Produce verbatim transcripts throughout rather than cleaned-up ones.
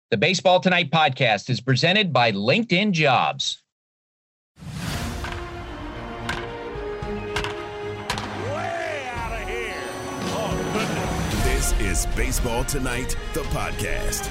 The Baseball Tonight podcast is presented by LinkedIn Jobs. Way out of here. Oh, goodness. This is Baseball Tonight, the podcast.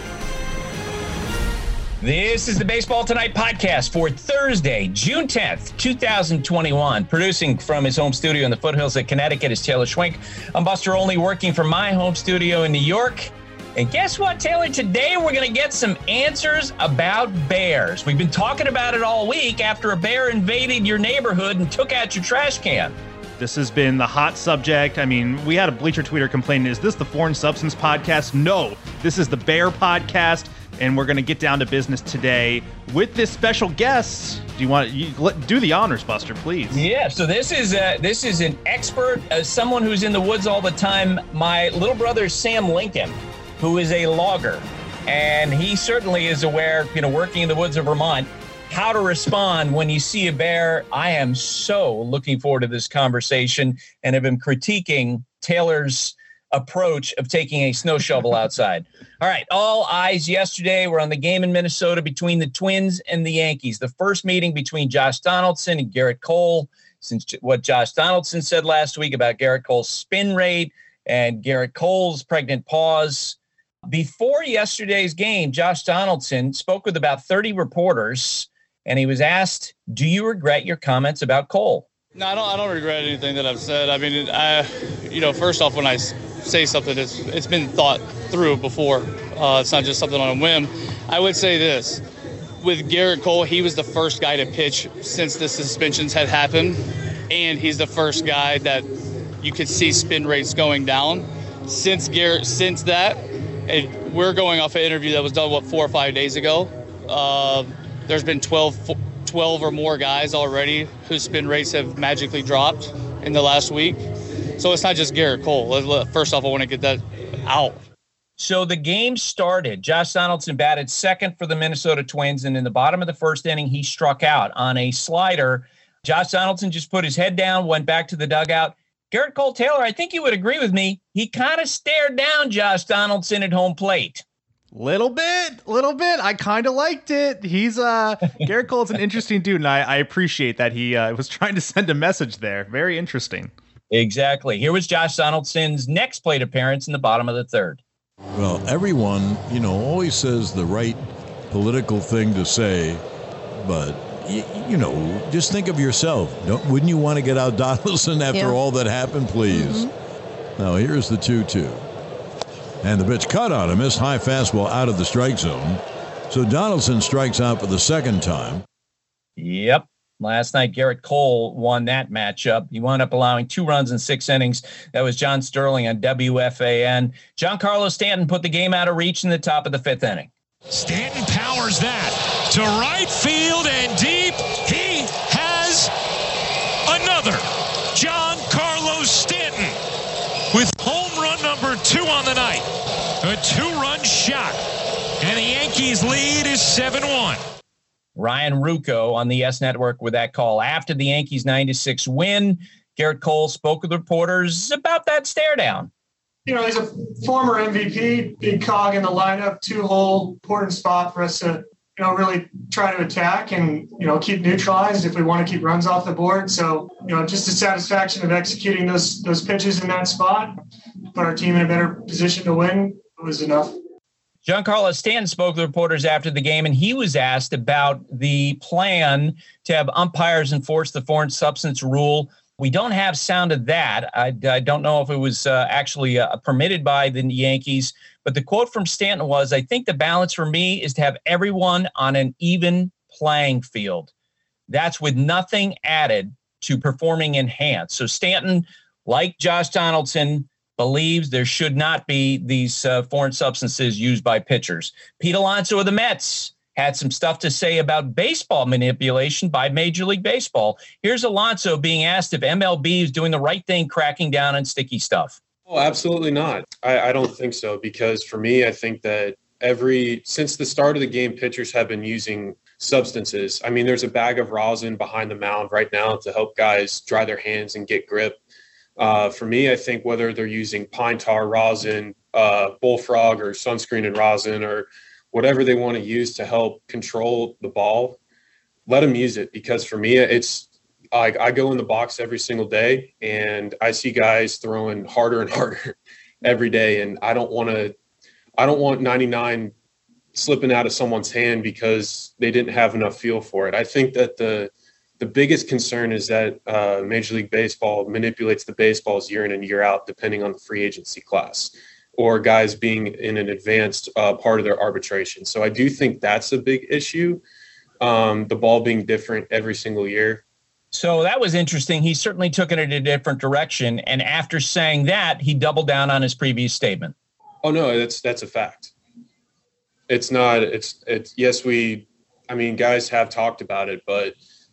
This is the Baseball Tonight podcast for Thursday, June tenth, twenty twenty-one. Producing from his home studio in the foothills of Connecticut is Taylor Schwenk. I'm Buster Olney, working from my home studio in New York. And guess what, Taylor? Today we're going to get some answers about bears. We've been talking about it all week after a bear invaded your neighborhood and took out your trash can. This has been the hot subject. I mean, we had a Bleacher Tweeter complaining, is this the Foreign Substance podcast? No, this is the Bear podcast, and we're going to get down to business today with this special guest. Do you want you, let, do the honors, Buster, please? Yeah, so this is uh, this is an expert, uh, someone who's in the woods all the time. My little brother, Sam Lincoln, who is a logger, and he certainly is aware, you know, working in the woods of Vermont, how to respond when you see a bear. I am so looking forward to this conversation and have been critiquing Taylor's approach of taking a snow shovel outside. All right, all eyes yesterday were on the game in Minnesota between the Twins and the Yankees. The first meeting between Josh Donaldson and Garrett Cole, since what Josh Donaldson said last week about Garrett Cole's spin rate and Garrett Cole's pregnant pause. Before yesterday's game, Josh Donaldson spoke with about thirty reporters, and he was asked, do you regret your comments about Cole? No, I don't, I don't regret anything that I've said. I mean, I, you know, first off, when I say something, it's, it's been thought through before. Uh, it's not just something on a whim. I would say this. With Garrett Cole, he was the first guy to pitch since the suspensions had happened, and he's the first guy that you could see spin rates going down. Since Garrett, since that, and we're going off an interview that was done, what, four or five days ago. Uh, there's been twelve, twelve or more guys already whose spin rates have magically dropped in the last week. So it's not just Garrett Cole. First off, I want to get that out. So the game started. Josh Donaldson batted second for the Minnesota Twins, and in the bottom of the first inning, he struck out on a slider. Josh Donaldson just put his head down, went back to the dugout. Garrett Cole, Taylor, I think you would agree with me. He kind of stared down Josh Donaldson at home plate. Little bit, little bit. I kind of liked it. He's uh, Garrett Cole's an interesting dude, and I, I appreciate that he uh, was trying to send a message there. Very interesting. Exactly. Here was Josh Donaldson's next plate appearance in the bottom of the third. Well, everyone, you know, always says the right political thing to say, but You, you know, just think of yourself. Don't, wouldn't you want to get out Donaldson after yeah. all that happened, please? Mm-hmm. Now, here's the two two. And the pitch cut on him. Missed high fastball out of the strike zone. So Donaldson strikes out for the second time. Yep. Last night, Garrett Cole won that matchup. He wound up allowing two runs in six innings. That was John Sterling on W F A N. Giancarlo Stanton put the game out of reach in the top of the fifth inning. Stanton powers that to right field and deep. He has another Giancarlo Stanton with home run number two on the night. A two-run shot. And the Yankees lead is seven one. Ryan Ruocco on the Yes Network with that call. After the Yankees' nine to six win, Garrett Cole spoke with reporters about that stare down. You know, he's a former M V P, big cog in the lineup, two-hole, important spot for us to, you know, really try to attack and, you know, keep neutralized if we want to keep runs off the board. So, you know, just the satisfaction of executing those those pitches in that spot, put our team in a better position to win, was enough. Giancarlo Stanton spoke to reporters after the game, and he was asked about the plan to have umpires enforce the foreign substance rule. We don't have sound of that. I, I don't know if it was uh, actually uh, permitted by the Yankees, but the quote from Stanton was, I think the balance for me is to have everyone on an even playing field. That's with nothing added to performing enhanced. So Stanton, like Josh Donaldson, believes there should not be these uh, foreign substances used by pitchers. Pete Alonso of the Mets had some stuff to say about baseball manipulation by Major League Baseball. Here's Alonso being asked if M L B is doing the right thing cracking down on sticky stuff. Oh, absolutely not. I, I don't think so, because for me, I think that every since the start of the game, pitchers have been using substances. I mean, there's a bag of rosin behind the mound right now to help guys dry their hands and get grip. Uh, for me, I think whether they're using pine tar rosin, uh, bullfrog or sunscreen and rosin, or whatever they want to use to help control the ball, let them use it. Because for me, it's I, I go in the box every single day and I see guys throwing harder and harder every day. And I don't want to, I don't want ninety-nine slipping out of someone's hand because they didn't have enough feel for it. I think that the, the biggest concern is that uh, Major League Baseball manipulates the baseballs year in and year out, depending on the free agency class or guys being in an advanced uh, part of their arbitration. So I do think that's a big issue. Um, the ball being different every single year. So that was interesting. He certainly took it in a different direction. And after saying that, he doubled down on his previous statement. Oh, no, that's that's a fact. It's not it's it's yes, we I mean, guys have talked about it, but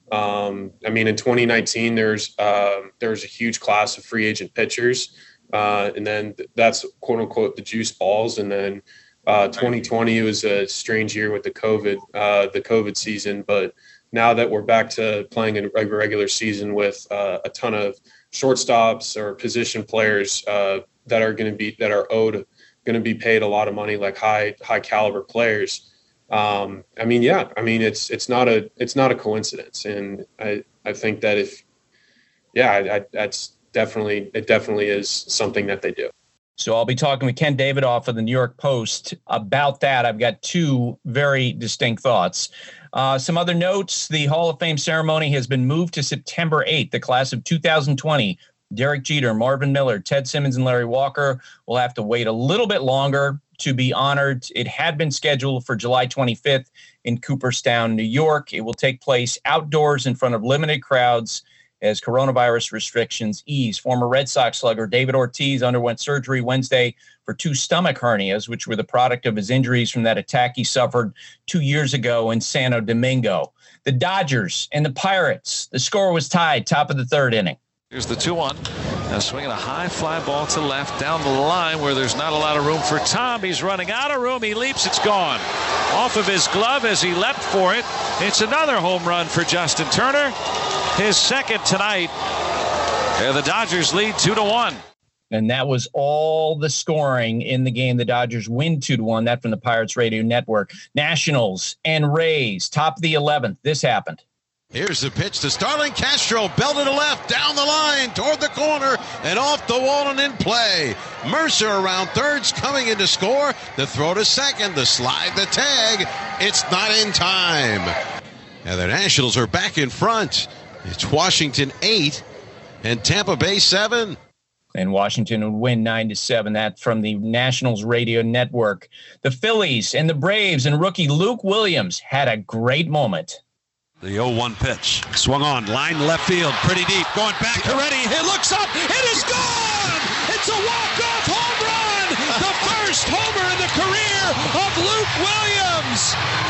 um, I mean, in twenty nineteen, there's um, there's a huge class of free agent pitchers. Uh, and then that's quote unquote the juice balls. And then uh, twenty twenty was a strange year with the COVID, uh, the COVID season. But now that we're back to playing a regular season with uh, a ton of shortstops or position players uh, that are going to be that are owed, going to be paid a lot of money, like high high caliber players. Um, I mean, yeah, I mean, it's it's not a it's not a coincidence, and I I think that if yeah, I, I, that's definitely it definitely is something that they do. So I'll be talking with Ken Davidoff of the New York Post about that. I've got two very distinct thoughts. Uh, some other notes: the Hall of Fame ceremony has been moved to September eighth. The class of two thousand twenty. Derek Jeter, Marvin Miller, Ted Simmons, and Larry Walker will have to wait a little bit longer to be honored. It had been scheduled for July twenty-fifth in Cooperstown, New York. It will take place outdoors in front of limited crowds as coronavirus restrictions ease. Former Red Sox slugger David Ortiz underwent surgery Wednesday for two stomach hernias, which were the product of his injuries from that attack he suffered two years ago in Santo Domingo. The Dodgers and the Pirates, the score was tied, top of the third inning. Here's the two one. Now swinging a high fly ball to left down the line where there's not a lot of room for Tom. He's running out of room. He leaps. It's gone. Off of his glove as he leapt for it. It's another home run for Justin Turner. His second tonight. And the Dodgers lead two to one. And that was all the scoring in the game. The Dodgers win two to one. That from the Pirates Radio Network. Nationals and Rays, top of the eleventh. This happened. Here's the pitch to Starlin Castro, belted to left, down the line, toward the corner, and off the wall and in play. Mercer around third's coming in to score. The throw to second, the slide, the tag. It's not in time. And the Nationals are back in front. It's Washington eight and Tampa Bay seven. And Washington would win nine to seven. That from the Nationals Radio Network. The Phillies and the Braves and rookie Luke Williams had a great moment. The oh one pitch. Swung on. Line left field. Pretty deep. Going back to Reddy. He looks up. It is gone! It's a walk-off home run! The first homer in the career of Luke Williams!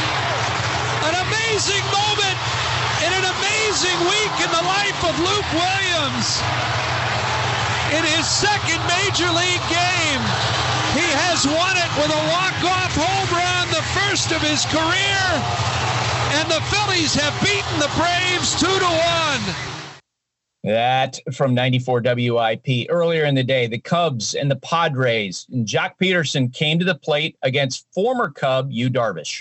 An amazing moment in an amazing week in the life of Luke Williams. In his second major league game, he has won it with a walk-off home run, the first of his career. And the Phillies have beaten the Braves two to one. That from ninety-four W I P. Earlier in the day, the Cubs and the Padres and Jock Peterson came to the plate against former Cub Yu Darvish.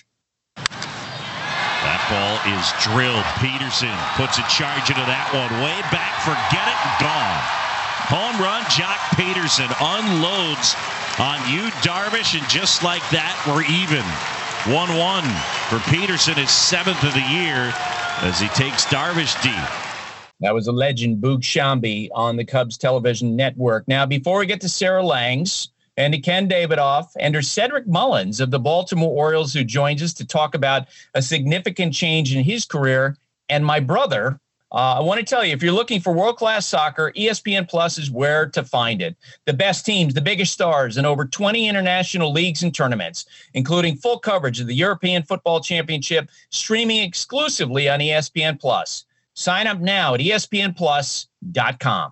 That ball is drilled. Peterson puts a charge into that one. Way back, forget it, gone. Home run, Jock Peterson unloads on Yu Darvish, and just like that, we're even. one one for Peterson, his seventh of the year as he takes Darvish deep. That was a legend, Boog Sciambi, on the Cubs television network. Now, before we get to Sarah Langs and to Ken Davidoff and to Cedric Mullins of the Baltimore Orioles, who joins us to talk about a significant change in his career, and my brother, Uh, I want to tell you, if you're looking for world-class soccer, E S P N Plus is where to find it. The best teams, the biggest stars, and over twenty international leagues and tournaments, including full coverage of the European Football Championship, streaming exclusively on E S P N Plus. Sign up now at E S P N plus dot com.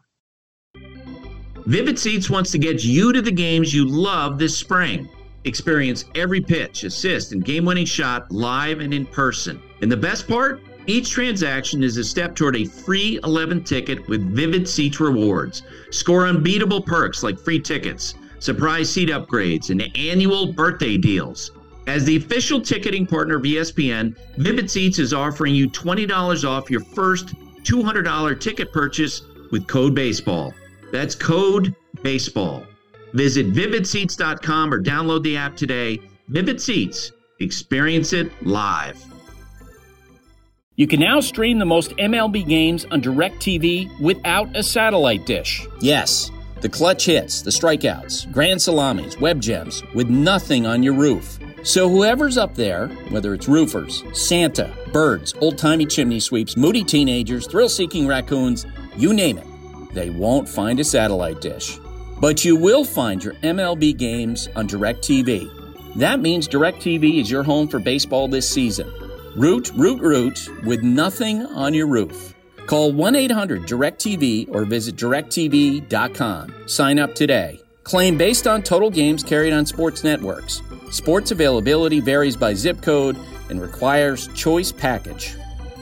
Vivid Seats wants to get you to the games you love this spring. Experience every pitch, assist, and game-winning shot live and in person. And the best part? Each transaction is a step toward a free eleventh ticket with Vivid Seats rewards. Score unbeatable perks like free tickets, surprise seat upgrades, and annual birthday deals. As the official ticketing partner of E S P N, Vivid Seats is offering you twenty dollars off your first two hundred dollars ticket purchase with code BASEBALL. That's code BASEBALL. Visit vivid seats dot com or download the app today. Vivid Seats. Experience it live. You can now stream the most M L B games on DirecTV without a satellite dish. Yes, the clutch hits, the strikeouts, grand salamis, web gems, with nothing on your roof. So whoever's up there, whether it's roofers, Santa, birds, old-timey chimney sweeps, moody teenagers, thrill-seeking raccoons, you name it, they won't find a satellite dish. But you will find your M L B games on DirecTV. That means DirecTV is your home for baseball this season. Root, root, root with nothing on your roof. Call one eight hundred direct T V or visit direct T V dot com. Sign up today. Claim based on total games carried on sports networks. Sports availability varies by zip code and requires choice package.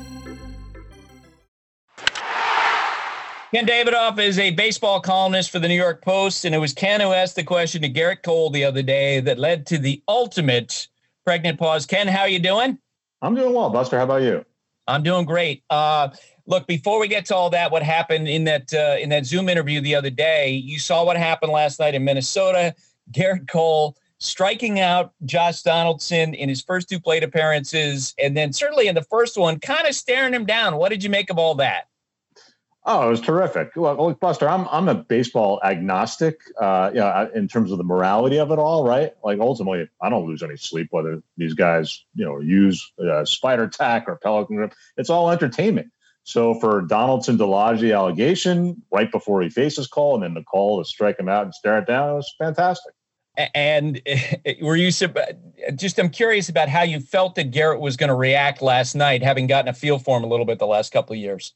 Ken Davidoff is a baseball columnist for the New York Post, and it was Ken who asked the question to Garrett Cole the other day that led to the ultimate pregnant pause. Ken, how are you doing? I'm doing well, Buster. How about you? I'm doing great. Uh, look, before we get to all that, what happened in that uh, in that Zoom interview the other day, you saw what happened last night in Minnesota. Garrett Cole striking out Josh Donaldson in his first two plate appearances, and then certainly in the first one, kind of staring him down. What did you make of all that? Oh, it was terrific. Look, look Buster, I'm I'm a baseball agnostic, uh, you know, in terms of the morality of it all, right? Like ultimately, I don't lose any sleep whether these guys, you know, use uh, spider tack or pelican grip. It's all entertainment. So for Donaldson to lodge the allegation right before he faces Cole, and then the call to strike him out and stare it down, it was fantastic. And were you just? I'm curious about how you felt that Garrett was going to react last night, having gotten a feel for him a little bit the last couple of years.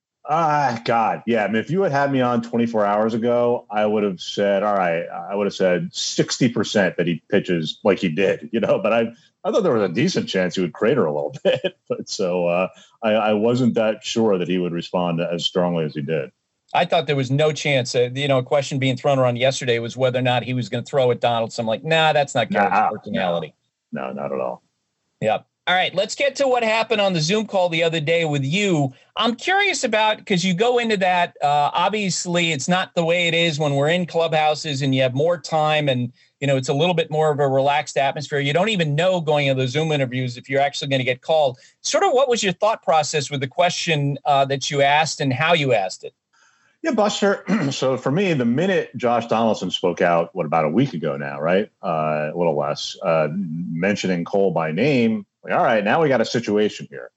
Ah, God. Yeah. I mean, if you had had me on twenty-four hours ago, I would have said, all right, I would have said sixty percent that he pitches like he did, you know, but I, I thought there was a decent chance he would crater a little bit. But so uh, I, I wasn't that sure that he would respond as strongly as he did. I thought there was no chance. Uh, you know, a question being thrown around yesterday was whether or not he was going to throw at Donaldson. I'm like, nah, that's not Garrett's nah, personality. No, no, not at all. Yeah. All right, let's get to what happened on the Zoom call the other day with you. I'm curious about, because you go into that, uh, obviously it's not the way it is when we're in clubhouses and you have more time and, you know, it's a little bit more of a relaxed atmosphere. You don't even know going into those Zoom interviews if you're actually going to get called. Sort of what was your thought process with the question uh, that you asked and how you asked it? Yeah, Buster. So for me, the minute Josh Donaldson spoke out, what, about a week ago now, right? Uh, a little less, uh, mentioning Cole by name, like, all right, now we got a situation here.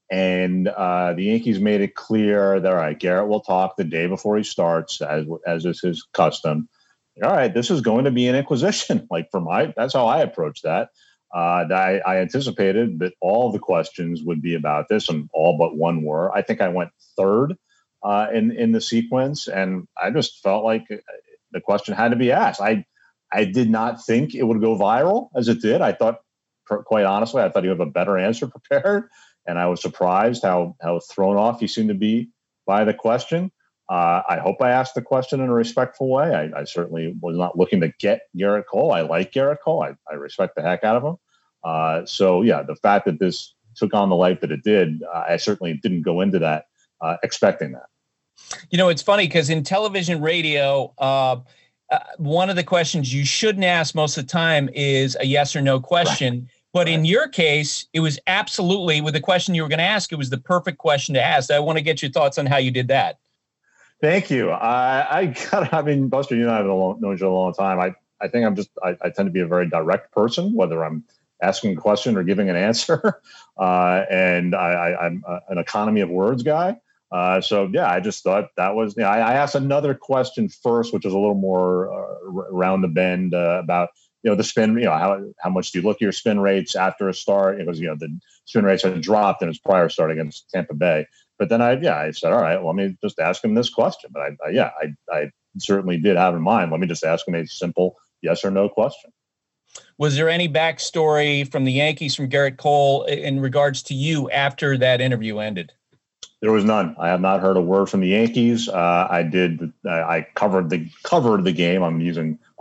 And uh, the Yankees made it clear that, all right, Garrett will talk the day before he starts, as as is his custom. All right, this is going to be an inquisition. Like for my, that's how I approached that. Uh, I, I anticipated that all the questions would be about this, and all but one were. I think I went third uh, in in the sequence, and I just felt like the question had to be asked. I I did not think it would go viral as it did. I thought, quite honestly, I thought he would have a better answer prepared, and I was surprised how how thrown off he seemed to be by the question. Uh, I hope I asked the question in a respectful way. I, I certainly was not looking to get Garrett Cole. I like Garrett Cole. I, I respect the heck out of him. Uh, so, yeah, the fact that this took on the life that it did, uh, I certainly didn't go into that uh, expecting that. You know, it's funny because in television, radio, uh, uh, one of the questions you shouldn't ask most of the time is a yes or no question. Right. But in your case, it was absolutely, with the question you were going to ask, it was the perfect question to ask. I want to get your thoughts on how you did that. Thank you. I, I got, I mean, Buster, you and I have known each other a long time. I, I think I'm just, I, I tend to be a very direct person, whether I'm asking a question or giving an answer. Uh, and I, I, I'm a, an economy of words guy. Uh, so, yeah, I just thought that was, you know, I, I asked another question first, which was a little more uh, around the bend uh, about, you know, the spin, you know, how how much do you look at your spin rates after a start? Because, you know, the spin rates had dropped in his prior start against Tampa Bay. But then I, yeah, I said, all right, well, let me just ask him this question. But I, I yeah, I, I certainly did have in mind, let me just ask him a simple yes or no question. Was there any backstory from the Yankees, from Garrett Cole, in regards to you after that interview ended? There was none. I have not heard a word from the Yankees. Uh, I did. I covered the covered the game. I'm using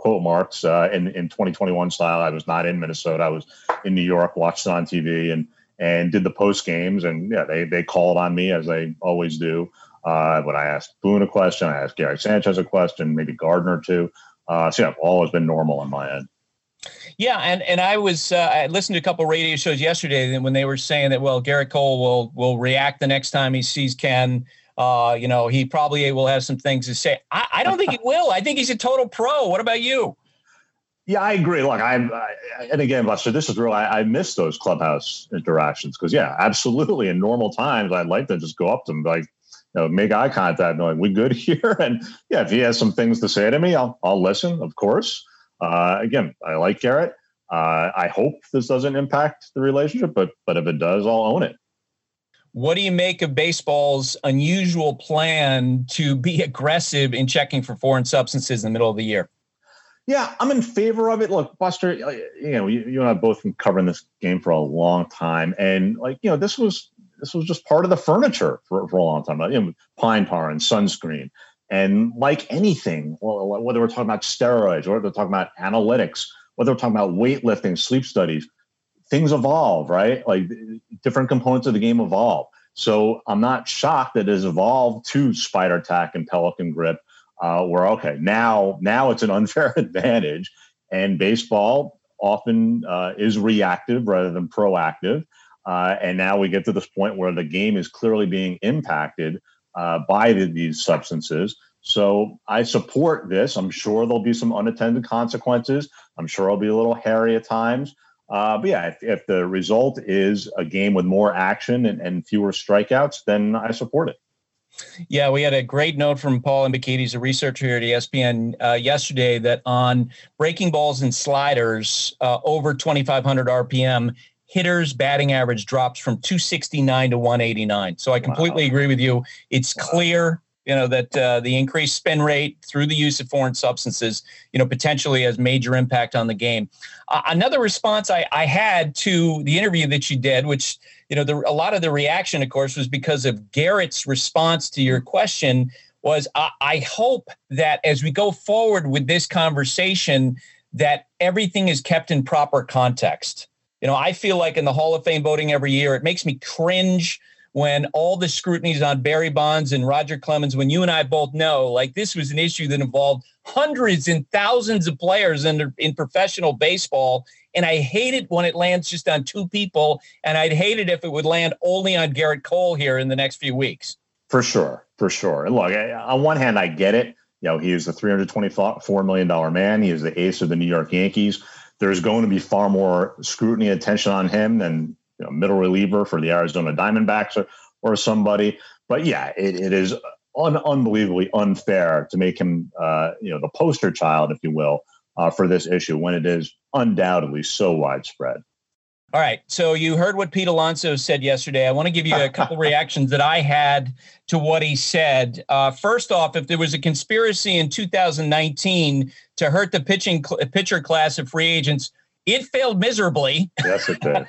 quote marks, uh, in, in twenty twenty-one style. I was not in Minnesota. I was in New York, watched it on T V and, and did the post games. And yeah, they, they called on me as they always do. Uh, when I asked Boone a question, I asked Gary Sanchez a question, maybe Gardner too. Uh, so yeah, all has been normal on my end. Yeah, and, and I was uh, I listened to a couple of radio shows yesterday when they were saying that, well, Garrett Cole will will react the next time he sees Ken. Uh, you know, he probably will have some things to say. I, I don't think he will. I think he's a total pro. What about you? Yeah, I agree. Look, I'm, I, and again, Buster, this is real. I, I miss those clubhouse interactions because, yeah, absolutely. In normal times, I'd like to just go up to him, like, you know, make eye contact, knowing we good here. And yeah, if he has some things to say to me, I'll, I'll listen, of course. Uh, again, I like Garrett. Uh, I hope this doesn't impact the relationship, but but if it does, I'll own it. What do you make of baseball's unusual plan to be aggressive in checking for foreign substances in the middle of the year? Yeah, I'm in favor of it. Look, Buster, you know, you, you and I both been covering this game for a long time, and like, you know, this was this was just part of the furniture for, for a long time. You know, pine tar and sunscreen, and like anything, whether we're talking about steroids or we're talking about analytics, whether we're talking about weightlifting, sleep studies, things evolve, right? Like different components of the game evolve. So I'm not shocked that it has evolved to Spider Tack and Pelican Grip. Uh, where, okay, now now it's an unfair advantage, and baseball often uh, is reactive rather than proactive. Uh, and now we get to this point where the game is clearly being impacted uh, by the, these substances. So I support this. I'm sure there'll be some unintended consequences. I'm sure it'll be a little hairy at times. Uh, but yeah, if, if the result is a game with more action and, and fewer strikeouts, then I support it. Yeah, we had a great note from Paul Mbakidis, a researcher here at E S P N, uh, yesterday that on breaking balls and sliders uh, over twenty-five hundred R P M, hitters' batting average drops from two sixty-nine to one eighty-nine. So I completely wow. agree with you. It's wow. clear, you know, that uh, the increased spin rate through the use of foreign substances, you know, potentially has major impact on the game. Uh, another response I, I had to the interview that you did, which, you know, the, a lot of the reaction, of course, was because of Garrett's response to your question was, I, I hope that as we go forward with this conversation, that everything is kept in proper context. You know, I feel like in the Hall of Fame voting every year, it makes me cringe when all the scrutiny is on Barry Bonds and Roger Clemens, when you and I both know, like, this was an issue that involved hundreds and thousands of players in, in professional baseball. And I hate it when it lands just on two people. And I'd hate it if it would land only on Garrett Cole here in the next few weeks. For sure. For sure. And look, on one hand, I get it. You know, he is the three hundred twenty-four million dollars man. He is the ace of the New York Yankees. There's going to be far more scrutiny and attention on him than, you know, middle reliever for the Arizona Diamondbacks or, or somebody. But yeah, it, it is un- unbelievably unfair to make him, uh, you know, the poster child, if you will, uh, for this issue when it is undoubtedly so widespread. All right. So you heard what Pete Alonso said yesterday. I want to give you a couple reactions that I had to what he said. Uh, first off, if there was a conspiracy in two thousand nineteen to hurt the pitching cl- pitcher class of free agents, it failed miserably. Yes, it did.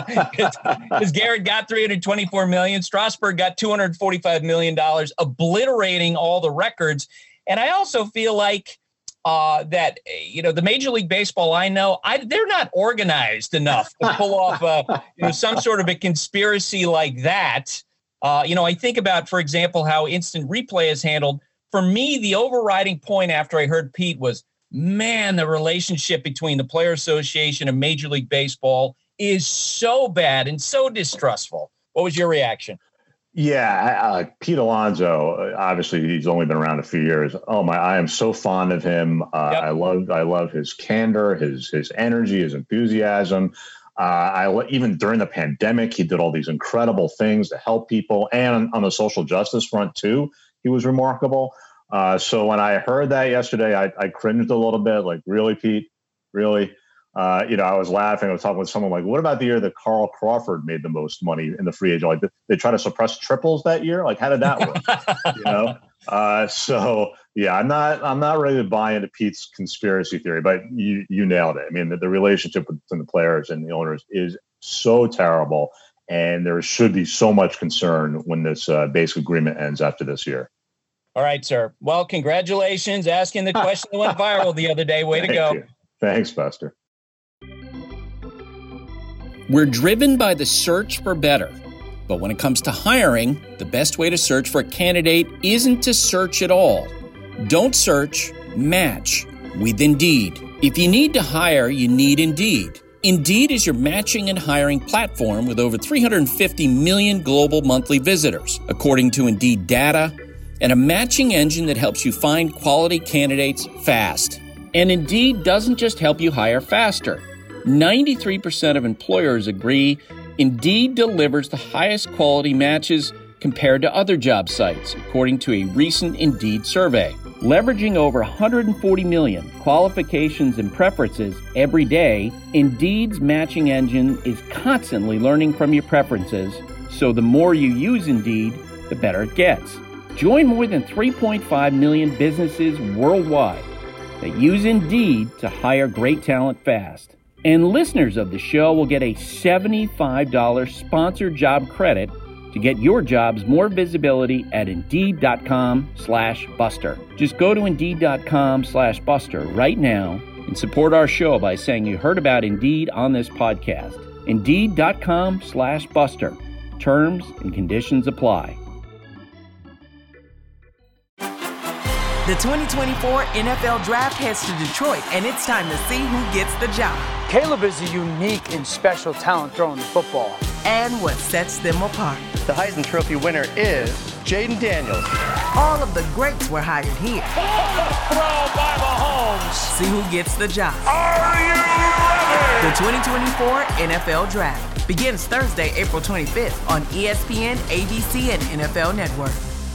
Because Garrett got three hundred twenty-four million dollars. Strasburg got two hundred forty-five million dollars, obliterating all the records. And I also feel like uh, that, you know, the Major League Baseball, I know, I, they're not organized enough to pull off a, you know, some sort of a conspiracy like that. Uh, you know, I think about, for example, how instant replay is handled. For me, the overriding point after I heard Pete was, man, the relationship between the Player Association and Major League Baseball is so bad and so distrustful. What was your reaction? Yeah, uh, Pete Alonso, obviously he's only been around a few years. Oh my, I am so fond of him. Uh, yep. I love, I love his candor, his, his energy, his enthusiasm. Uh, I even during the pandemic, he did all these incredible things to help people, and on the social justice front too, he was remarkable. Uh, so when I heard that yesterday, I, I cringed a little bit. Like, really, Pete? Really? Uh, you know, I was laughing. I was talking with someone like, what about the year that Carl Crawford made the most money in the free agent? Like, they try to suppress triples that year. Like, how did that work? you know? Uh, so yeah, I'm not, I'm not ready to buy into Pete's conspiracy theory, but you, you nailed it. I mean, the, the relationship between the players and the owners is so terrible, and there should be so much concern when this uh, basic agreement ends after this year. All right, sir. Well, congratulations. Asking the question that went viral the other day. Way to go. You. Thanks, Buster. We're driven by the search for better. But when it comes to hiring, the best way to search for a candidate isn't to search at all. Don't search, match with Indeed. If you need to hire, you need Indeed. Indeed is your matching and hiring platform with over three hundred fifty million global monthly visitors, according to Indeed data, and a matching engine that helps you find quality candidates fast. And Indeed doesn't just help you hire faster. ninety-three percent of employers agree Indeed delivers the highest quality matches compared to other job sites, according to a recent Indeed survey. Leveraging over one hundred forty million qualifications and preferences every day, Indeed's matching engine is constantly learning from your preferences, so the more you use Indeed, the better it gets. Join more than three point five million businesses worldwide that use Indeed to hire great talent fast. And listeners of the show will get a seventy-five dollars sponsored job credit to get your jobs more visibility at Indeed.com slash Buster. Just go to Indeed.com slash Buster right now and support our show by saying you heard about Indeed on this podcast. Indeed.com slash Buster. Terms and conditions apply. The twenty twenty-four N F L Draft heads to Detroit, and it's time to see who gets the job. Caleb is a unique and special talent throwing the football. And what sets them apart. The Heisman Trophy winner is Jaden Daniels. All of the greats were hired here. Throw by Mahomes. See who gets the job. Are you ready? The twenty twenty-four N F L Draft begins Thursday, April twenty-fifth on E S P N, A B C, and N F L Network.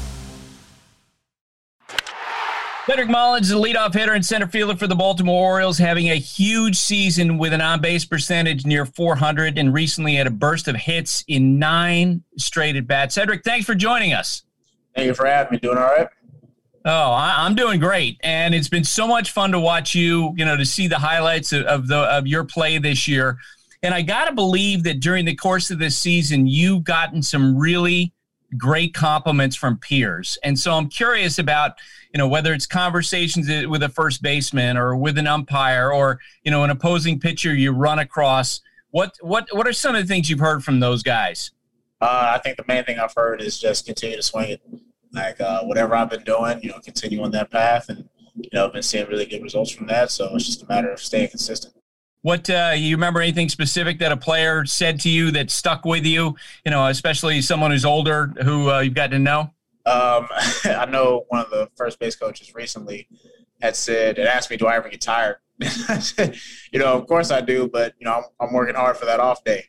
Cedric Mullins, the leadoff hitter and center fielder for the Baltimore Orioles, having a huge season with an on-base percentage near four hundred, and recently had a burst of hits in nine straight at-bats. Cedric, thanks for joining us. Thank you for having me. Doing all right? Oh, I, I'm doing great, and it's been so much fun to watch you, you know, to see the highlights of, of, the, of your play this year. And I got to believe that during the course of this season, you've gotten some really great compliments from peers. And so I'm curious about, you know, whether it's conversations with a first baseman or with an umpire or, you know, an opposing pitcher you run across. What what what are some of the things you've heard from those guys? Uh, I think the main thing I've heard is just continue to swing it. Like uh, whatever I've been doing, you know, continue on that path. And, you know, I've been seeing really good results from that. So it's just a matter of staying consistent. What, uh, you remember anything specific that a player said to you that stuck with you, you know, especially someone who's older who uh, you've gotten to know? Um, I know one of the first base coaches recently had said, and asked me, do I ever get tired? I said, you know, of course I do, but, you know, I'm, I'm working hard for that off day.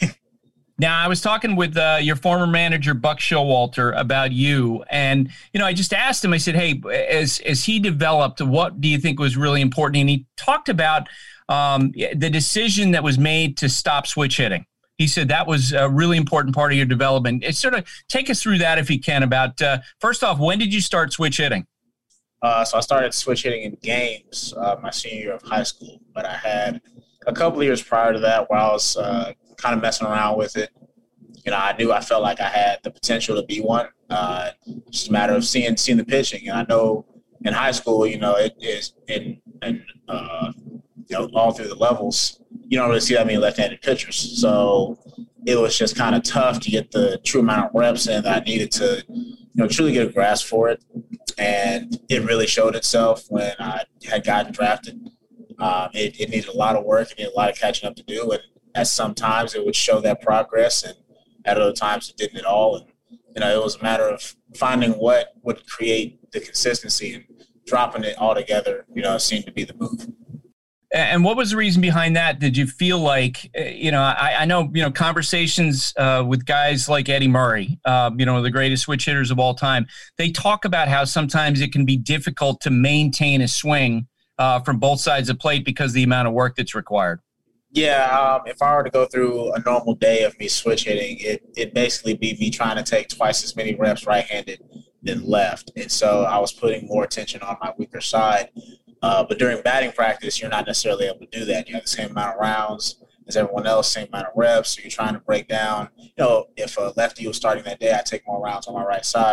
Now, I was talking with uh, your former manager, Buck Showalter, about you. And, you know, I just asked him, I said, hey, as, as he developed, what do you think was really important? And he talked about um, the decision that was made to stop switch hitting. He said that was a really important part of your development. It's sort of take us through that if you can about, uh, first off, when did you start switch hitting? Uh, so I started switch hitting in games uh, my senior year of high school, but I had a couple of years prior to that where I was uh, kind of messing around with it. You know, I knew I felt like I had the potential to be one. Uh, just a matter of seeing seeing the pitching. And I know in high school, you know, it is in, in uh, you know, all through the levels, you don't really see that many left-handed pitchers. So it was just kind of tough to get the true amount of reps in that I needed to, you know, truly get a grasp for it. And it really showed itself when I had gotten drafted. Um, it, it needed a lot of work. It needed a lot of catching up to do. And at some times it would show that progress, and at other times it didn't at all. And, you know, it was a matter of finding what would create the consistency, and dropping it all together, you know, seemed to be the move. And what was the reason behind that? Did you feel like, you know, I, I know, you know, conversations uh, with guys like Eddie Murray, uh, you know, the greatest switch hitters of all time, they talk about how sometimes it can be difficult to maintain a swing uh, from both sides of the plate because of the amount of work that's required. Yeah, um, if I were to go through a normal day of me switch hitting, it it basically be me trying to take twice as many reps right-handed than left. And so I was putting more attention on my weaker side. Uh, but during batting practice, you're not necessarily able to do that. You have the same amount of rounds as everyone else, same amount of reps. So you're trying to break down, you know, if a lefty was starting that day, I take more rounds on my right side.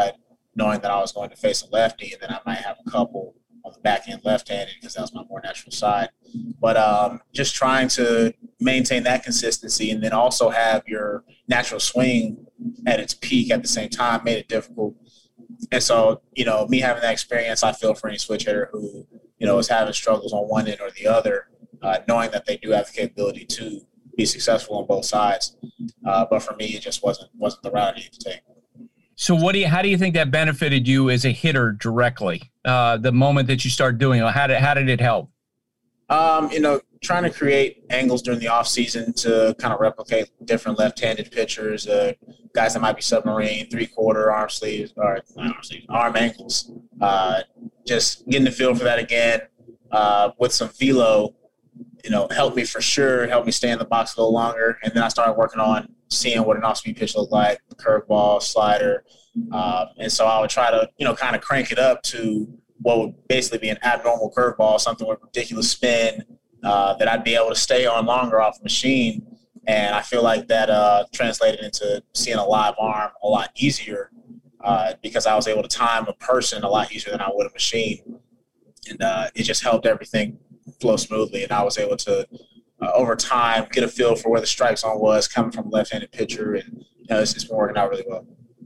knowing that I was going to face a lefty, and then I might have a couple on the back end left-handed because that was my more natural side. But um, just trying to maintain that consistency and then also have your natural swing at its peak at the same time made it difficult. And so, you know, me having that experience, I feel for any switch hitter who, you know, is having struggles on one end or the other, uh, knowing that they do have the capability to be successful on both sides. Uh, but for me, it just wasn't wasn't the route I needed to take. So what do you, how do you think that benefited you as a hitter directly? Uh, the moment that you started doing it, how did, how did it help? Um, you know, trying to create angles during the off season to kind of replicate different left-handed pitchers, uh, guys that might be submarine, three-quarter arm sleeves, or not arm sleeves, arm ankles. Uh, just getting the feel for that again uh, with some velo, you know, helped me for sure, helped me stay in the box a little longer. And then I started working on seeing what an off-speed pitch looked like, curveball, slider. Um, and so I would try to, you know, kind of crank it up to what would basically be an abnormal curveball, something with ridiculous spin uh, that I'd be able to stay on longer off the machine. And I feel like that uh, translated into seeing a live arm a lot easier uh, because I was able to time a person a lot easier than I would a machine. And uh, it just helped everything flow smoothly. And I was able to, uh, over time, get a feel for where the strike zone was coming from a left-handed pitcher. And you know, it's, it's been working out really well.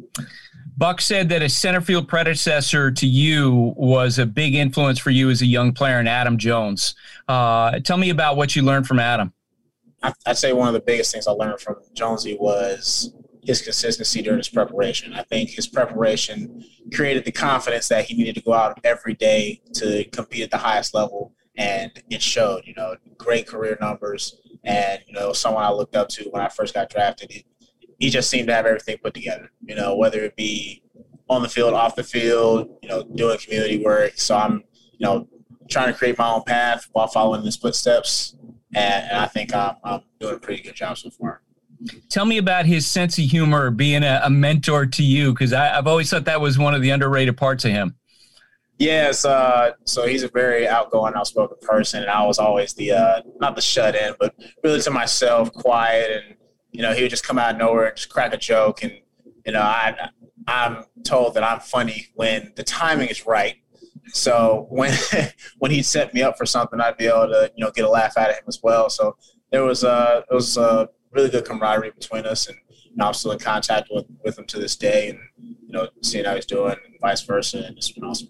Buck said that a center field predecessor to you was a big influence for you as a young player in Adam Jones. Uh, tell me about what you learned from Adam. I'd say one of the biggest things I learned from Jonesy was his consistency during his preparation. I think his preparation created the confidence that he needed to go out every day to compete at the highest level, and it showed. You know, great career numbers, and you know, someone I looked up to when I first got drafted. He, he just seemed to have everything put together. You know, whether it be on the field, off the field, you know, doing community work. So I'm, you know, trying to create my own path while following his footsteps. And, and I think I'm, I'm doing a pretty good job so far. Tell me about his sense of humor being a, a mentor to you, because I've always thought that was one of the underrated parts of him. Yes, uh, so he's a very outgoing, outspoken person, and I was always the uh, not the shut-in, but really to myself, quiet, and you know, he would just come out of nowhere and just crack a joke, and you know, I I'm told that I'm funny when the timing is right. So when when he'd set me up for something, I'd be able to, you know, get a laugh out of him as well. So there was a it was a really good camaraderie between us, and you know, I'm still in contact with, with him to this day, and you know, seeing how he's doing, and vice versa, and it's been awesome.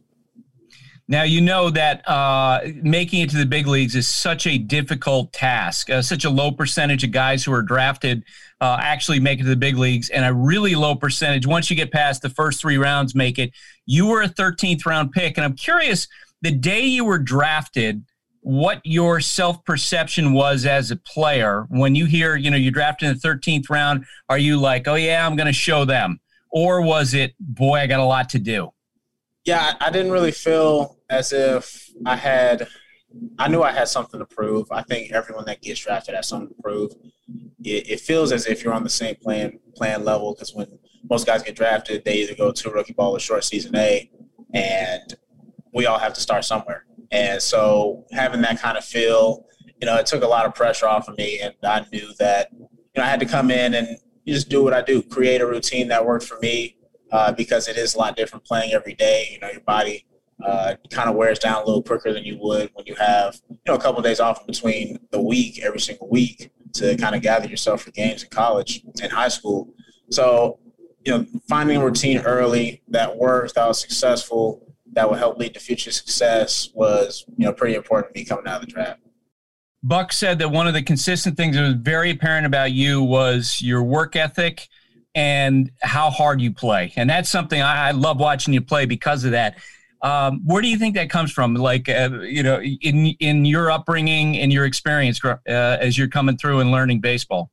Now, you know that uh, making it to the big leagues is such a difficult task. Uh, such a low percentage of guys who are drafted uh, actually make it to the big leagues, and a really low percentage, once you get past the first three rounds, make it. You were a thirteenth round pick, and I'm curious, the day you were drafted, what your self-perception was as a player. When you hear, you know, you're drafted in the thirteenth round, are you like, oh, yeah, I'm going to show them? Or was it, boy, I got a lot to do? Yeah, I didn't really feel as if I had – I knew I had something to prove. I think everyone that gets drafted has something to prove. It, it feels as if you're on the same plan, plan level, because when most guys get drafted, they either go to rookie ball or short season A, and we all have to start somewhere. And so having that kind of feel, you know, it took a lot of pressure off of me, and I knew that, you know, I had to come in and just do what I do, create a routine that worked for me. Uh, because it is a lot different playing every day. You know, your body uh, kind of wears down a little quicker than you would when you have, you know, a couple of days off in between the week, every single week, to kind of gather yourself for games in college and high school. So, you know, finding a routine early that works, that was successful, that will help lead to future success was, you know, pretty important to me coming out of the draft. Buck said that one of the consistent things that was very apparent about you was your work ethic and how hard you play. And that's something I, I love watching you play because of that. Um, where do you think that comes from? Like, uh, you know, in in your upbringing and your experience uh, as you're coming through and learning baseball?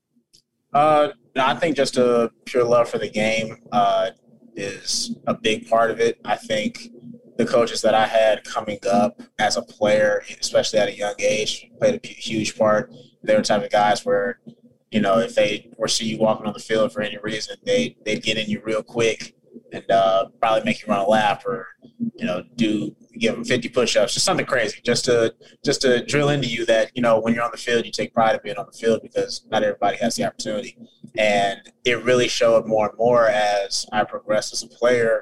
Uh, I think just a pure love for the game uh, is a big part of it. I think the coaches that I had coming up as a player, especially at a young age, played a huge part. They were the type of guys where, you know, if they were see you walking on the field for any reason, they, they'd get in you real quick and uh, probably make you run a lap or, you know, do give them fifty push-ups, just something crazy, just to just to drill into you that, you know, when you're on the field, you take pride in being on the field because not everybody has the opportunity. And it really showed more and more as I progressed as a player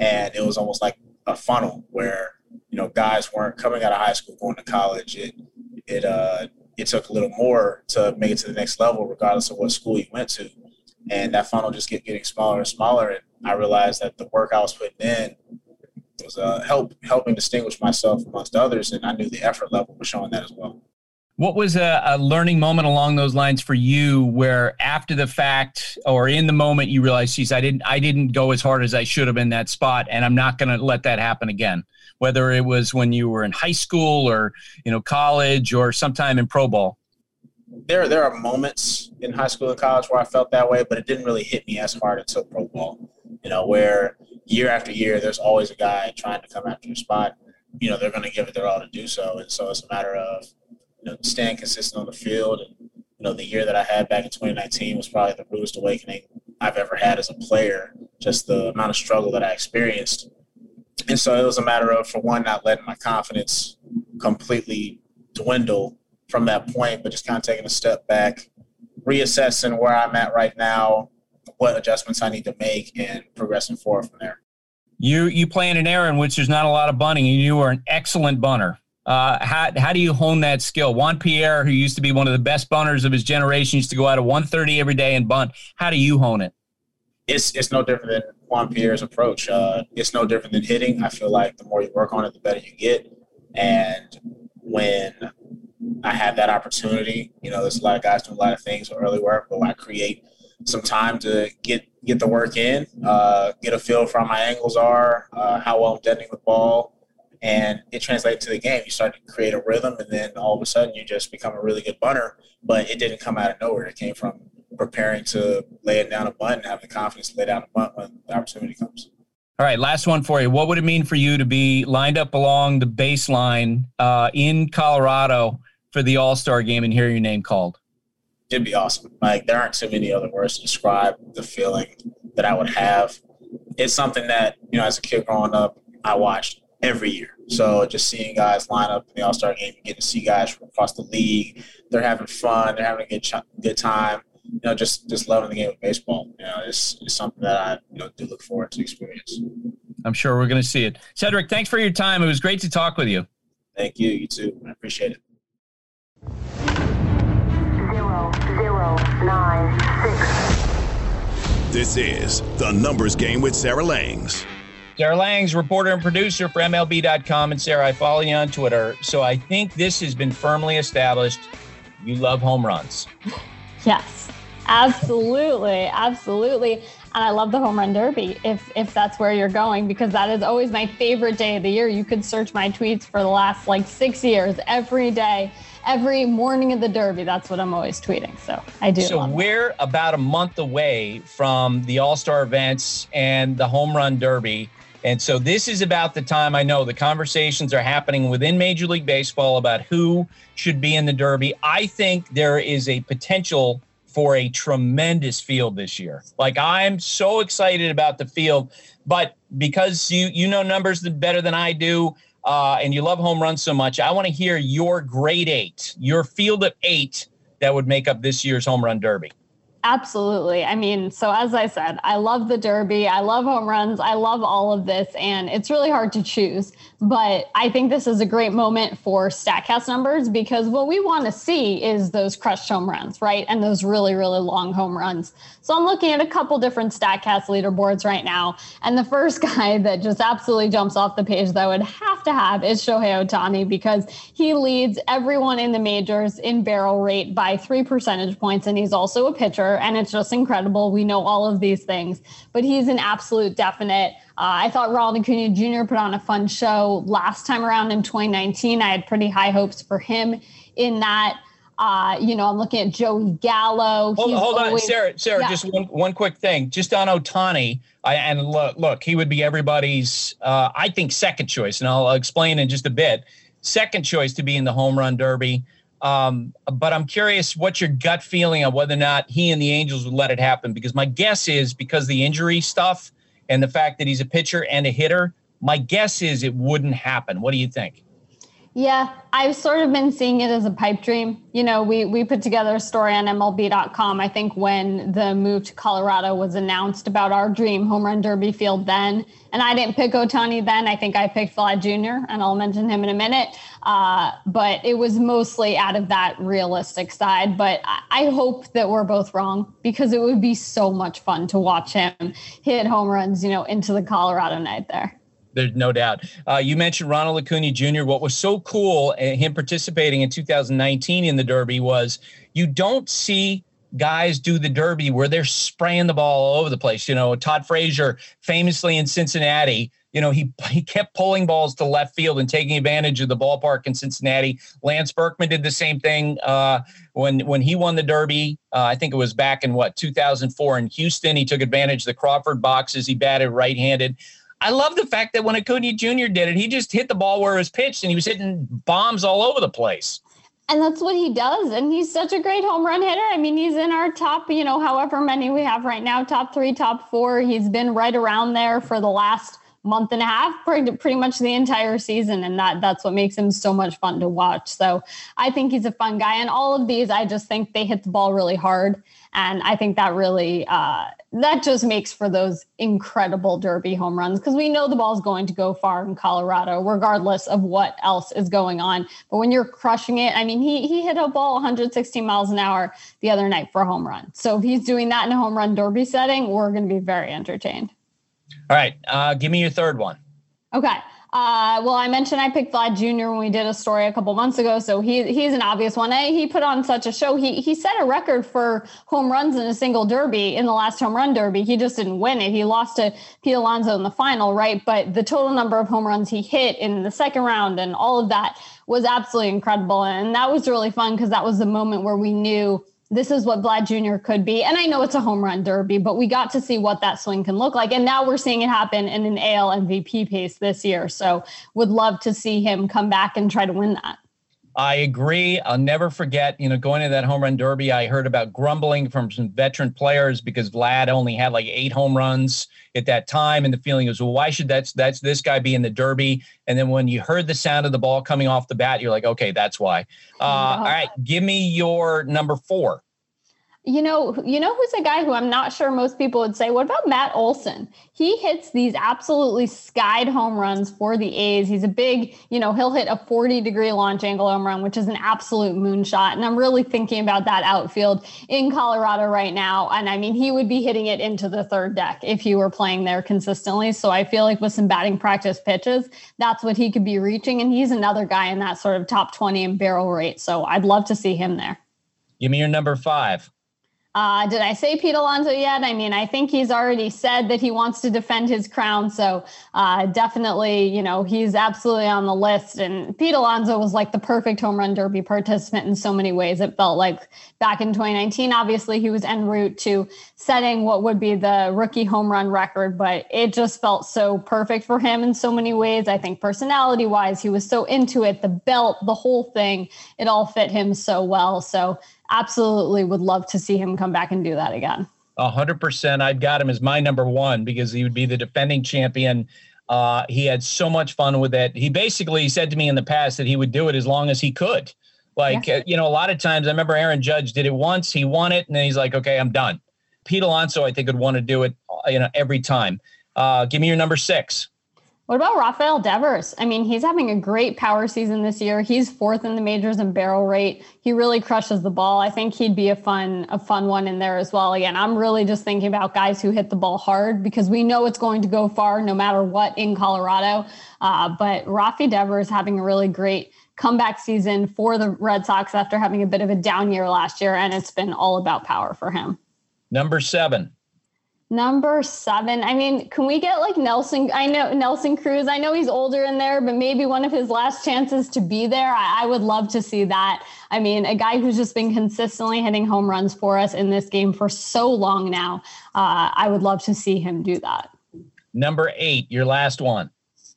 And it was almost like a funnel where, you know, guys weren't coming out of high school, going to college. It, it, uh, it took a little more to make it to the next level, regardless of what school you went to. And that funnel just kept getting smaller and smaller. And I realized that the work I was putting in was uh, help helping distinguish myself amongst others. And I knew the effort level was showing that as well. What was a, a learning moment along those lines for you where after the fact or in the moment you realized, geez, I didn't, I didn't go as hard as I should have in that spot, and I'm not going to let that happen again, whether it was when you were in high school or, you know, college or sometime in pro ball? There, there are moments in high school and college where I felt that way, but it didn't really hit me as hard until pro ball, you know, where year after year, there's always a guy trying to come after your spot. You know, they're going to give it their all to do so. And so it's a matter of, you know, staying consistent on the field. And, you know, the year that I had back in twenty nineteen was probably the rudest awakening I've ever had as a player, just the amount of struggle that I experienced. And so it was a matter of, for one, not letting my confidence completely dwindle from that point, but just kind of taking a step back, reassessing where I'm at right now, what adjustments I need to make, and progressing forward from there. You you play in an era in which there's not a lot of bunting, and you are an excellent bunter. Uh, how how do you hone that skill? Juan Pierre, who used to be one of the best bunters of his generation, used to go out at one thirty every day and bunt. How do you hone it? It's it's no different than Juan Pierre's approach. Uh, it's no different than hitting. I feel like the more you work on it, the better you get. And when I have that opportunity, you know, there's a lot of guys doing a lot of things with early work, but I create some time to get get the work in, uh, get a feel for how my angles are, uh, how well I'm deadening the ball, and it translates to the game. You start to create a rhythm, and then all of a sudden you just become a really good bunter, but it didn't come out of nowhere. It came from preparing to lay it down a bunt and having the confidence to lay down a bunt when the opportunity comes. All right, last one for you. What would it mean for you to be lined up along the baseline uh, in Colorado for the All-Star game and hear your name called? It'd be awesome. Like, there aren't too many other words to describe the feeling that I would have. It's something that, you know, as a kid growing up, I watched every year. So just seeing guys line up in the All-Star game, you get to see guys from across the league. They're having fun. They're having a good, ch- good time. You know, just, just loving the game of baseball. You know, it's, it's something that I, you know, do look forward to experience. I'm sure we're going to see it. Cedric, thanks for your time. It was great to talk with you. Thank you. You too. I appreciate it. Zero, zero, nine, six. This is The Numbers Game with Sarah Langs. Sarah Langs, reporter and producer for M L B dot com. And Sarah, I follow you on Twitter. So I think this has been firmly established. You love home runs. Yes, absolutely. Absolutely. And I love the home run derby, if if that's where you're going, because that is always my favorite day of the year. You could search my tweets for the last like six years, every day, every morning of the derby. That's what I'm always tweeting. So I do. So love we're that. about a month away from the All-Star events and the home run derby. And so this is about the time, I know the conversations are happening within Major League Baseball about who should be in the derby. I think there is a potential for a tremendous field this year. Like, I'm so excited about the field, but because you you know numbers better than I do, uh, and you love home runs so much, I want to hear your grade eight, your field of eight that would make up this year's home run derby. Absolutely. I mean, so as I said, I love the derby. I love home runs. I love all of this, and it's really hard to choose. But I think this is a great moment for StatCast numbers, because what we want to see is those crushed home runs, right? And those really, really long home runs. So I'm looking at a couple different StatCast leaderboards right now. And the first guy that just absolutely jumps off the page that I would have to have is Shohei Ohtani, because he leads everyone in the majors in barrel rate by three percentage points. And he's also a pitcher. And it's just incredible. We know all of these things, but he's an absolute definite. Uh, I thought Ronald Acuna Junior put on a fun show last time around in twenty nineteen. I had pretty high hopes for him in that. Uh, you know, I'm looking at Joey Gallo. Hold, hold always, on, Sarah, Sarah, yeah. just one, one quick thing. Just on Ohtani, I, and look, look, he would be everybody's, uh, I think, second choice, and I'll explain in just a bit. Second choice to be in the home run derby. Um, but I'm curious what's your gut feeling on whether or not he and the Angels would let it happen, because my guess is, because the injury stuff and the fact that he's a pitcher and a hitter, my guess is it wouldn't happen. What do you think? Yeah, I've sort of been seeing it as a pipe dream. You know, we we put together a story on M L B dot com, I think, when the move to Colorado was announced about our dream home run derby field then. And I didn't pick Ohtani then. I think I picked Vlad Junior, and I'll mention him in a minute. Uh, but it was mostly out of that realistic side. But I, I hope that we're both wrong, because it would be so much fun to watch him hit home runs, you know, into the Colorado night there. There's no doubt. Uh, you mentioned Ronald Acuna Junior What was so cool, uh, him participating in two thousand nineteen in the Derby, was you don't see guys do the Derby where they're spraying the ball all over the place. You know, Todd Frazier, famously in Cincinnati, you know, he he kept pulling balls to left field and taking advantage of the ballpark in Cincinnati. Lance Berkman did the same thing uh, when when he won the Derby. Uh, I think it was back in, what, two thousand four in Houston. He took advantage of the Crawford boxes. He batted right-handed. I love the fact that when Acuna Junior did it, he just hit the ball where it was pitched, and he was hitting bombs all over the place. And that's what he does. And he's such a great home run hitter. I mean, he's in our top, you know, however many we have right now, top three, top four. He's been right around there for the last month and a half, pretty, pretty much the entire season. And that that's what makes him so much fun to watch. So I think he's a fun guy. And all of these, I just think they hit the ball really hard. And I think that really, uh, that just makes for those incredible Derby home runs, because we know the ball is going to go far in Colorado, regardless of what else is going on. But when you're crushing it, I mean, he he hit a ball one hundred sixteen miles an hour the other night for a home run. So if he's doing that in a home run Derby setting, we're going to be very entertained. All right. Uh, give me your third one. Okay. Uh, well, I mentioned I picked Vlad Junior when we did a story a couple months ago, so he he's an obvious one. I, he put on such a show. He he set a record for home runs in a single derby in the last home run derby. He just didn't win it. He lost to Pete Alonso in the final, right? But the total number of home runs he hit in the second round and all of that was absolutely incredible. And that was really fun, because that was the moment where we knew this is what Vlad Junior could be. And I know it's a home run derby, but we got to see what that swing can look like. And now we're seeing it happen in an A L M V P pace this year. So would love to see him come back and try to win that. I agree. I'll never forget, you know, going to that home run derby, I heard about grumbling from some veteran players because Vlad only had like eight home runs at that time. And the feeling was, well, why should that's, that's this guy be in the derby? And then when you heard the sound of the ball coming off the bat, you're like, okay, that's why. Uh, all right. Give me your number four. You know, you know who's a guy who I'm not sure most people would say, what about Matt Olson? He hits these absolutely skied home runs for the A's. He's a big, you know, he'll hit a forty degree launch angle home run, which is an absolute moonshot. And I'm really thinking about that outfield in Colorado right now. And I mean, he would be hitting it into the third deck if he were playing there consistently. So I feel like with some batting practice pitches, that's what he could be reaching. And he's another guy in that sort of top twenty in barrel rate. So I'd love to see him there. Give me your number five. Uh, did I say Pete Alonso yet? I mean, I think he's already said that he wants to defend his crown. So uh, definitely, you know, he's absolutely on the list. And Pete Alonso was like the perfect home run derby participant in so many ways. It felt like back in twenty nineteen, obviously he was en route to setting what would be the rookie home run record, but it just felt so perfect for him in so many ways. I think personality wise, he was so into it, the belt, the whole thing, it all fit him so well. So absolutely would love to see him come back and do that again. A hundred percent. I've got him as my number one because he would be the defending champion. Uh, he had so much fun with it. He basically said to me in the past that he would do it as long as he could. Like, yeah. uh, you know, a lot of times I remember Aaron Judge did it once, he won it, and then he's like, okay, I'm done. Pete Alonso, I think, would want to do it, you know, every time. Uh, give me your number six. What about Rafael Devers? I mean, he's having a great power season this year. He's fourth in the majors in barrel rate. He really crushes the ball. I think he'd be a fun, a fun one in there as well. Again, I'm really just thinking about guys who hit the ball hard because we know it's going to go far no matter what in Colorado. Uh, but Rafi Devers having a really great comeback season for the Red Sox after having a bit of a down year last year. And it's been all about power for him. Number seven. Number seven. I mean, can we get like Nelson? I know Nelson Cruz. I know he's older in there, but maybe one of his last chances to be there. I, I would love to see that. I mean, a guy who's just been consistently hitting home runs for us in this game for so long now. Uh, I would love to see him do that. Number eight, your last one.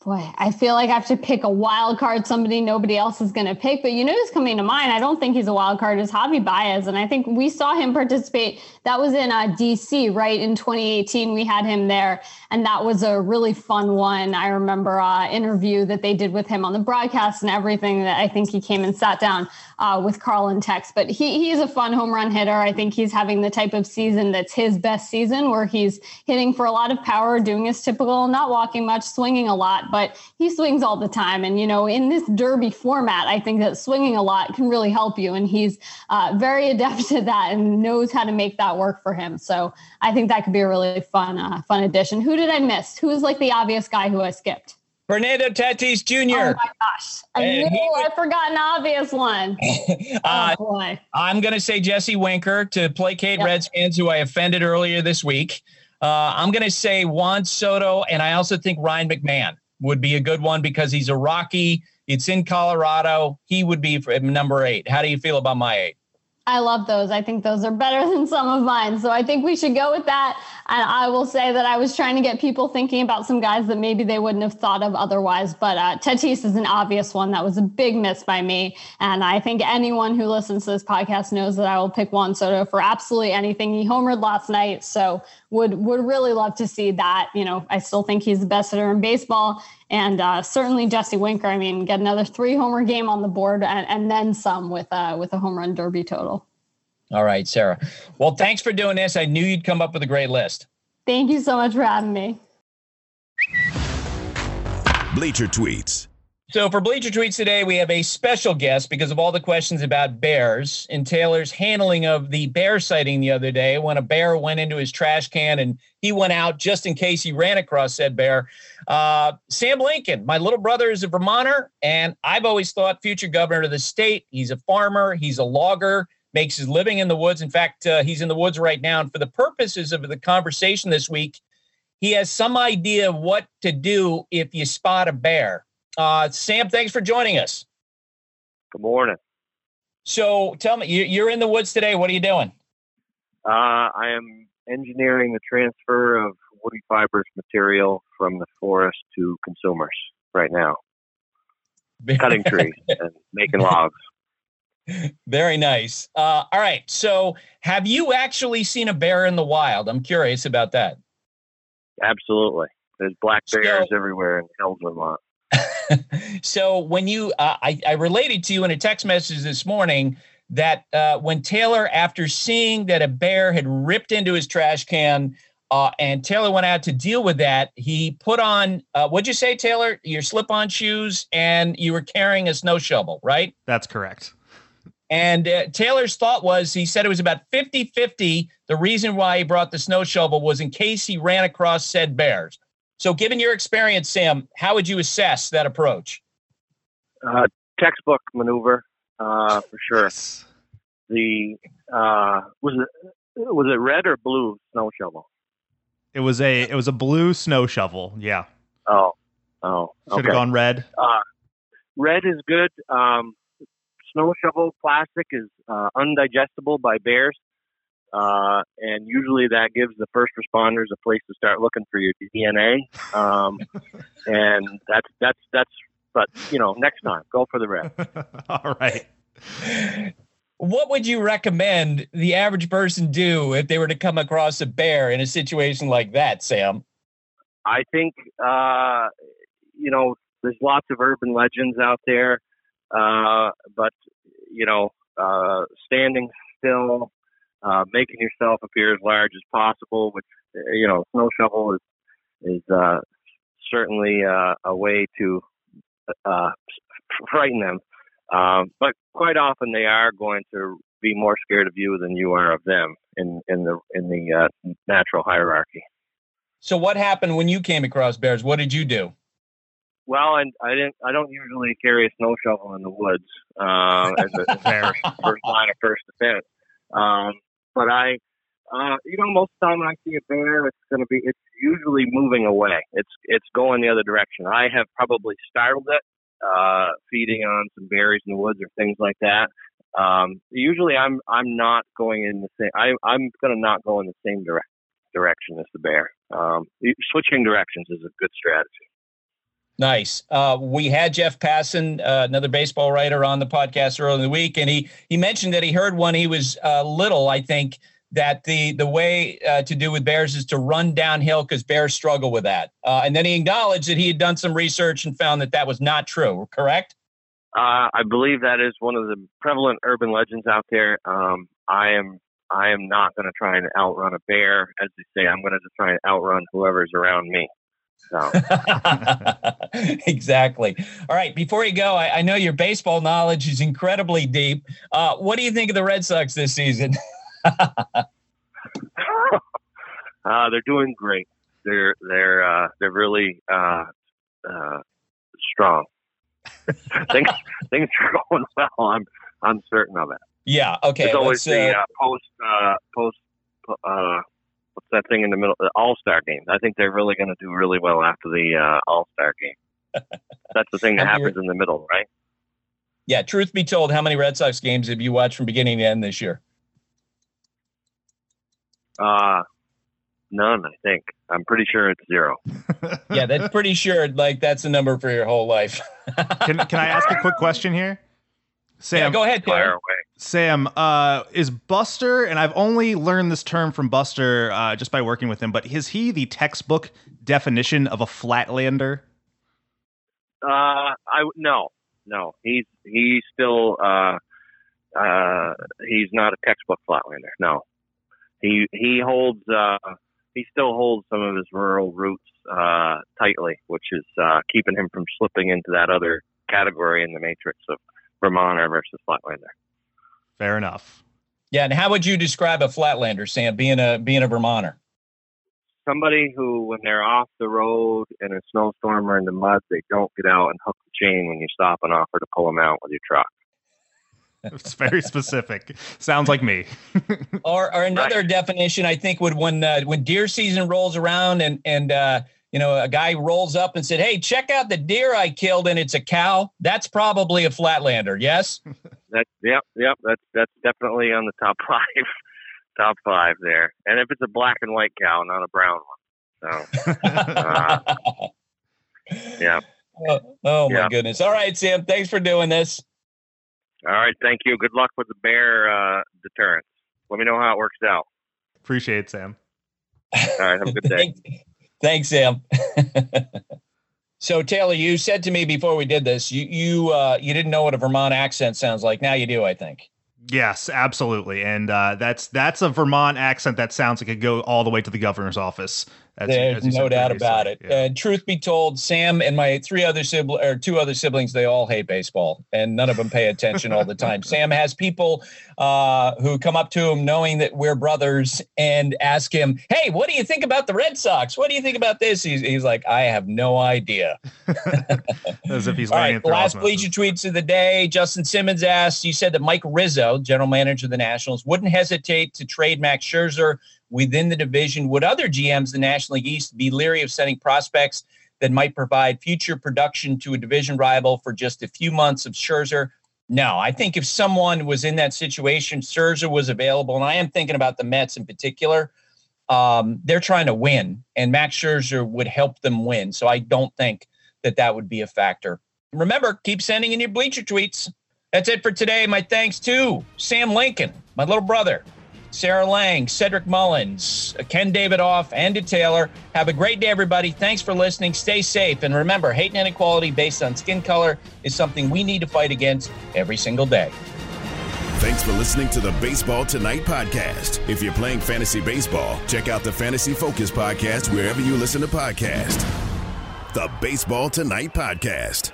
Boy, I feel like I have to pick a wild card, somebody nobody else is going to pick. But you know who's coming to mind? I don't think he's a wild card, is Javi Baez. And I think we saw him participate. That was in uh, D C, right? In twenty eighteen, we had him there. And that was a really fun one. I remember uh interview that they did with him on the broadcast and everything, that I think he came and sat down uh, with Carl and Tex. But he he's a fun home run hitter. I think he's having the type of season that's his best season, where he's hitting for a lot of power, doing his typical, not walking much, swinging a lot. But he swings all the time. And, you know, in this derby format, I think that swinging a lot can really help you. And he's uh, very adept to that and knows how to make that work for him. So I think that could be a really fun, uh, fun addition. Who did I miss? Who's like the obvious guy who I skipped? Fernando Tatis Junior Oh my gosh. I knew I forgot an obvious one. uh, oh boy. I'm going to say Jesse Winker to placate Yep. Reds fans who I offended earlier this week. Uh, I'm going to say Juan Soto, and I also think Ryan McMahon would be a good one because he's a Rocky. It's in Colorado. He would be for number eight. How do you feel about my eight? I love those. I think those are better than some of mine. So I think we should go with that. And I will say that I was trying to get people thinking about some guys that maybe they wouldn't have thought of otherwise. But uh, Tatis is an obvious one. That was a big miss by me. And I think anyone who listens to this podcast knows that I will pick Juan Soto for absolutely anything. He homered last night. So would would really love to see that. You know, I still think he's the best hitter in baseball. And uh, certainly Jesse Winker, I mean, get another three homer game on the board and, and then some with, uh, with a home run derby total. All right, Sarah. Well, thanks for doing this. I knew you'd come up with a great list. Thank you so much for having me. Bleacher Tweets. So for Bleacher Tweets today, we have a special guest because of all the questions about bears and Taylor's handling of the bear sighting the other day when a bear went into his trash can and he went out just in case he ran across said bear. Uh, Sam Lincoln, my little brother, is a Vermonter, and I've always thought future governor of the state. He's a farmer. He's a logger, makes his living in the woods. In fact, uh, he's in the woods right now. And for the purposes of the conversation this week, he has some idea of what to do if you spot a bear. Uh, Sam, thanks for joining us. Good morning. So tell me, you're in the woods today. What are you doing? Uh, I am engineering the transfer of woody fibrous material from the forest to consumers right now. Cutting trees and making logs. Very nice. Uh, all right. So have you actually seen a bear in the wild? I'm curious about that. Absolutely. There's black bears So- everywhere in hills, Vermont. So when you, uh, I, I related to you in a text message this morning that uh, when Taylor, after seeing that a bear had ripped into his trash can uh, and Taylor went out to deal with that, he put on, uh, what'd you say, Taylor? Your slip-on shoes and you were carrying a snow shovel, right? That's correct. And uh, Taylor's thought was, he said it was about fifty-fifty. The reason why he brought the snow shovel was in case he ran across said bears. So given your experience, Sam, how would you assess that approach? Uh, textbook maneuver, uh, for sure. The, uh, was it, was it red or blue snow shovel? It was a it was a blue snow shovel. Yeah. Oh, oh, Should have okay. gone red. Uh, red is good. Um, snow shovel plastic is uh, undigestible by bears, uh, and usually that gives the first responders a place to start looking for your D N A. Um, and that's that's that's. But you know, next time, go for the red. All right. What would you recommend the average person do if they were to come across a bear in a situation like that, Sam? I think, uh, you know, there's lots of urban legends out there, uh, but, you know, uh, standing still, uh, making yourself appear as large as possible, which, you know, snow shovel is, is uh, certainly uh, a way to uh, frighten them. Um, but quite often they are going to be more scared of you than you are of them in, in the in the uh, natural hierarchy. So what happened when you came across bears? What did you do? Well, and I didn't. I don't usually carry a snow shovel in the woods uh, as a as a first, first line of first defense. Um, but I, uh, you know, most of the time when I see a bear, it's going to be. It's usually moving away. It's it's going the other direction. I have probably startled it. Uh, feeding on some berries in the woods or things like that. Um, usually I'm, I'm not going in the same, I, I'm going to not go in the same direct, direction as the bear. Um, switching directions is a good strategy. Nice. Uh, we had Jeff Passan, uh, another baseball writer, on the podcast earlier in the week, and he he mentioned that he heard when he was uh, little, I think, that the the way uh, to do with bears is to run downhill because bears struggle with that. Uh, and then he acknowledged that he had done some research and found that that was not true. Correct? Uh, I believe that is one of the prevalent urban legends out there. Um, I am I am not going to try and outrun a bear, as they say. I'm going to just try and outrun whoever's around me. So. Exactly. All right. Before you go, I, I know your baseball knowledge is incredibly deep. Uh, what do you think of the Red Sox this season? uh, they're doing great. They're they're uh, they're really uh, uh, strong. things things are going well. I'm I'm certain of it. Yeah. Okay. There's always the uh, uh, post uh, post. Uh, what's that thing in the middle? The All-Star games. I think they're really going to do really well after the uh, All-Star game. That's the thing that happens in the middle, right? Yeah. Truth be told, how many Red Sox games have you watched from beginning to end this year? Uh, none, I think. I'm pretty sure it's zero. Yeah, that's pretty sure. Like, that's the number for your whole life. Can Can I ask a quick question here? Sam, yeah, go ahead, fire away. Sam, uh, is Buster, and I've only learned this term from Buster uh, just by working with him, but is he the textbook definition of a flatlander? Uh, I no, no. He's he's still uh, uh, he's not a textbook flatlander. No, he he holds uh, he still holds some of his rural roots uh, tightly, which is uh, keeping him from slipping into that other category in the matrix of Vermonter versus flatlander. Fair enough. Yeah, and how would you describe a flatlander, Sam, being a being a Vermonter? Somebody who, when they're off the road in a snowstorm or in the mud, they don't get out and hook the chain when you stop and offer to pull them out with your truck. It's very specific. Sounds like me. or or another right. definition, I think, would when uh, when deer season rolls around and and uh, you know, a guy rolls up and said, "Hey, check out the deer I killed, and it's a cow." That's probably a flatlander. Yes. That's yep, yep. That's that's definitely on the top five, top five there. And if it's a black and white cow, not a brown one. So, uh, yeah. Oh, oh my yeah. goodness! All right, Sam. Thanks for doing this. All right, thank you. Good luck with the bear uh, deterrence. Let me know how it works out. Appreciate it, Sam. All right, have a good day. Thanks, Sam. So, Taylor, you said to me before we did this, you you uh, you didn't know what a Vermont accent sounds like. Now you do, I think. Yes, absolutely, and uh, that's that's a Vermont accent that sounds like it go all the way to the governor's office. As There's you, as no doubt previously. about it. Yeah. And truth be told, Sam and my three other siblings, or two other siblings, they all hate baseball, and none of them pay attention all the time. Sam has people uh, who come up to him knowing that we're brothers and ask him, "Hey, what do you think about the Red Sox? What do you think about this?" He's, he's like, "I have no idea." As if he's all learning right, through last osmosis. Bleacher Tweets of the day. Justin Simmons asked, you said that Mike Rizzo, general manager of the Nationals, wouldn't hesitate to trade Max Scherzer within the division. Would other G Ms in the National League East be leery of sending prospects that might provide future production to a division rival for just a few months of Scherzer? No, I think if someone was in that situation, Scherzer was available, and I am thinking about the Mets in particular. Um, they're trying to win, and Max Scherzer would help them win. So I don't think that that would be a factor. Remember, keep sending in your Bleacher Tweets. That's it for today. My thanks to Sam Lincoln, my little brother, Sarah Lang, Cedric Mullins, Ken Davidoff, and to Taylor. Have a great day, everybody. Thanks for listening. Stay safe. And remember, hate and inequality based on skin color is something we need to fight against every single day. Thanks for listening to the Baseball Tonight podcast. If you're playing fantasy baseball, check out the Fantasy Focus podcast wherever you listen to podcasts. The Baseball Tonight podcast.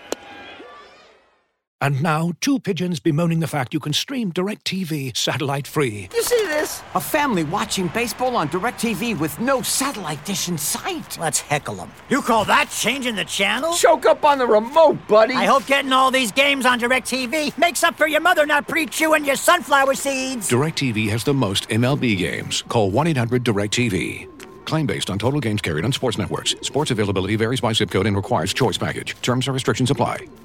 And now, two pigeons bemoaning the fact you can stream DirecTV satellite-free. You see this? A family watching baseball on DirecTV with no satellite dish in sight. Let's heckle them. You call that changing the channel? Choke up on the remote, buddy. I hope getting all these games on DirecTV makes up for your mother not pre-chewing your sunflower seeds. DirecTV has the most M L B games. Call one eight hundred direct T V. Claim based on total games carried on sports networks. Sports availability varies by zip code and requires choice package. Terms and restrictions apply.